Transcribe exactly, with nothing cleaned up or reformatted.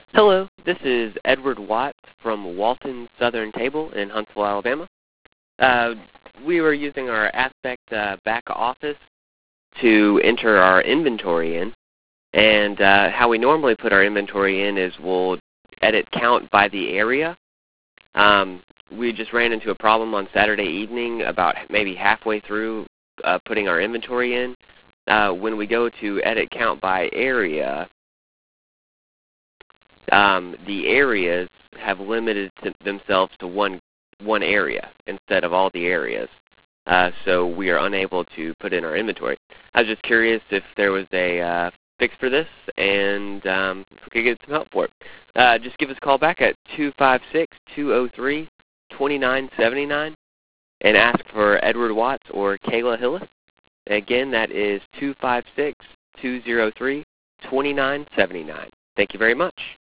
Hello, this is Edward Watts from Walton Southern Table in Huntsville, Alabama. Uh, we were using our Aspect uh, back office to enter our inventory in, and uh, how we normally put our inventory in is we'll edit count by the area. Um, we just ran into a problem on Saturday evening about maybe halfway through uh, putting our inventory in. Uh, when we go to edit count by area, Um, the areas have limited to themselves to one one area instead of all the areas. Uh, so we are unable to put in our inventory. I was just curious if there was a uh, fix for this, and um, if we could get some help for it. Uh, just give us a call back at two five six, two zero three, two nine seven nine and ask for Edward Watts or Kayla Hillis. Again, that is two five six, two zero three, two nine seven nine. Thank you very much.